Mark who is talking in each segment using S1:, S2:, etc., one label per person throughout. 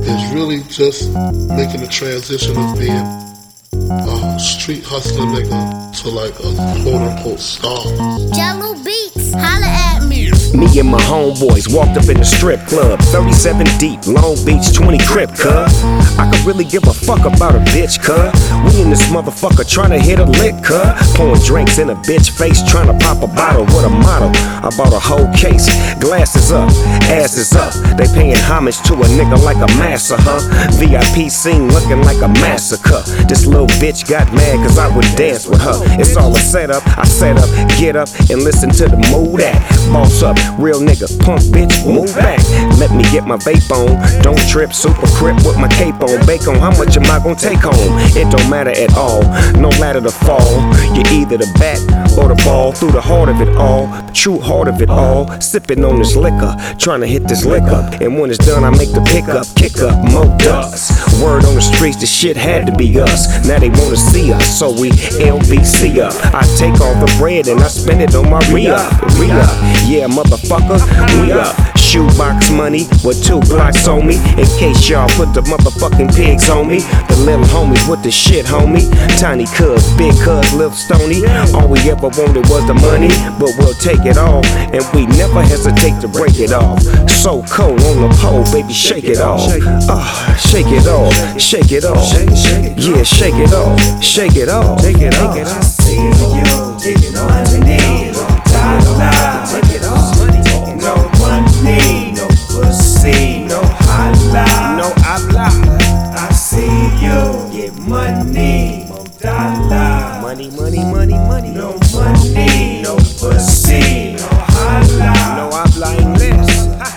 S1: is really just making the transition of being a street hustler nigga to like a quote-unquote star.
S2: Jello Beats, holla at me.
S3: Me and my homeboys walked up in the strip club, 37 deep, Long Beach, 20 Crip, cuz. I could really give a fuck about a bitch, cuz. We in this motherfucker trying to hit a lick, cuz. Pouring drinks in a bitch face, trying to pop a bottle with a model. I bought a whole case, glasses up, asses up. They paying homage to a nigga like a massa, huh? VIP scene looking like a massacre. This little bitch got mad cause I would dance with her. It's all a setup, I set up, get up and listen to the mood act. Boss up, real nigga, punk bitch, move back. Let me get my vape on, don't trip, super crip with my cape on. Bacon, how much am I gonna take home? It don't matter at all, no ladder to fall. You're either the bat or the ball. Through the heart of it all, the true heart of it all. Sipping on this liquor, trying to hit this lick up. And when it's done, I make the pickup, kick up, more dust. Word on the streets, the shit had to be us. Now they wanna see us, so we LBC up. I take all the bread and I spend it on my re-up. Yeah, motherfucker, we up. Shoebox money with 2 blocks on me. In case y'all put the motherfucking pigs on me. The little homies with the shit, homie. Tiny cuz, big cuz, Lil Stony. All we ever wanted was the money, but we'll take it all. And we never hesitate to break it off. So cold on the pole, baby, shake it off. Shake it off, shake it off. Yeah, shake it off, shake it off. Take it off.
S4: I see you, taking on my knees. Take it off. No money, no pussy, no holla.
S3: No habla.
S4: I see you get money, no dollar.
S3: Money, money, money, money.
S4: No money, no pussy, no holla.
S3: No habla inglés.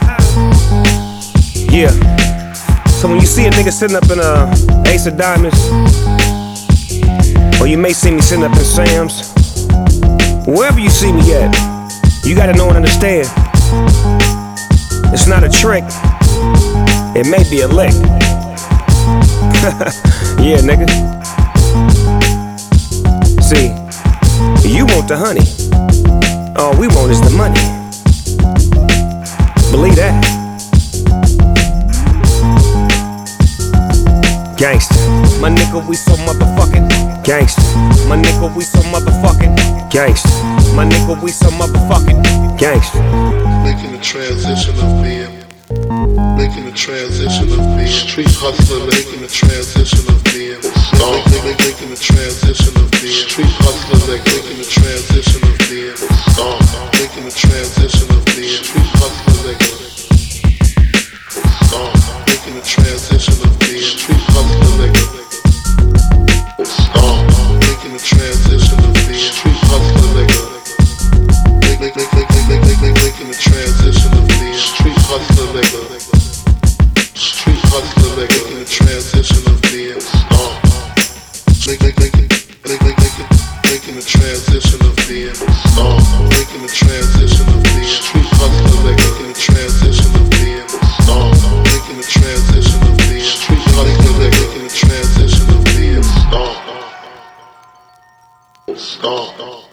S3: Yeah. So when you see a nigga sitting up in a Ace of Diamonds, or you may see me sitting up in Sam's, wherever you see me at, you gotta know and understand. It's not a trick, it may be a lick. Yeah, nigga. See, you want the honey, all we want is the money. Believe that. Gangsta, my nigga, we so motherfucking gangsta. My nigga, we so motherfucking gangsta. My nigga, we so motherfucking gangsta.
S1: Making the transition of being street hustler, making the transition of being star. Making the transition of being street hustler, making the transition of being star. Making the transition of being street hustler, star. Making the transition of being street hustler, star. Making the transition of being street hustler, making the transition of being street hustler, street hustler, making the transition of being star. Making the transition of being star. Making the transition of being street hustler, making the transition of being star. Making the transition of being street hustler, making the transition of being star. Star.